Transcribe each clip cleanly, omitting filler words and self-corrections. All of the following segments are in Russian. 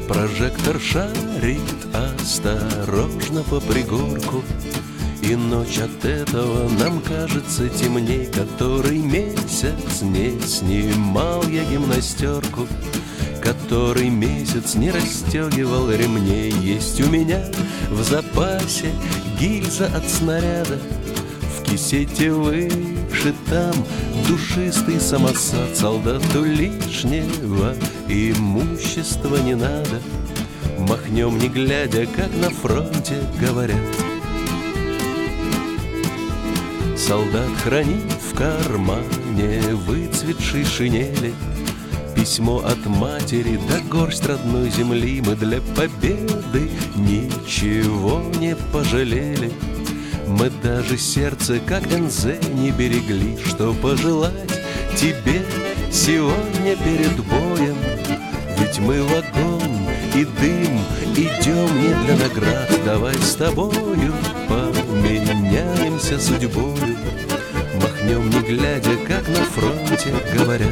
Прожектор шарит осторожно по пригорку, и ночь от этого нам кажется темней. Который месяц не снимал я гимнастерку, который месяц не расстегивал ремней. Есть у меня в запасе гильза от снаряда, в кисете выше там душистый самосад. Солдату лишнего имущества не надо, махнем не глядя, как на фронте говорят. Солдат хранит в кармане выцветшей шинели письмо от матери, да горсть родной земли. Мы для победы ничего не пожалели, мы даже сердце, как НЗ, не берегли. Что пожелать тебе сегодня перед боем? Ведь мы в огонь и дым идем не для наград. Давай с тобою поменяемся судьбою, махнем не глядя, как на фронте говорят.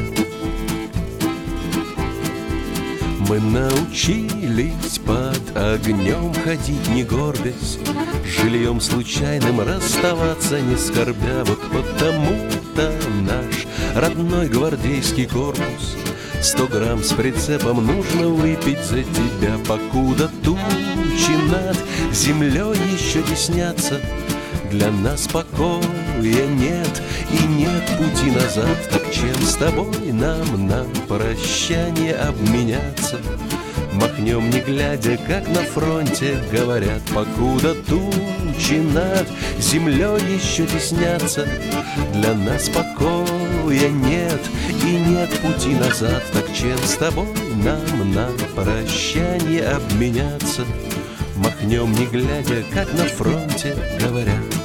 Мы научились под огнем ходить, не горбясь, с жильем случайным расставаться не скорбя. Вот потому-то наш родной гвардейский корпус 100 грамм с прицепом нужно выпить за тебя. Покуда тучи над землей еще теснятся, для нас покоя нет и нет пути назад. Так чем с тобой нам на прощание обменяться? Махнем не глядя, как на фронте говорят. Покуда тучи над землей еще теснятся, для нас покоя нет и нет пути назад. Так чем с тобой нам на прощание обменяться? Махнем не глядя, как на фронте говорят.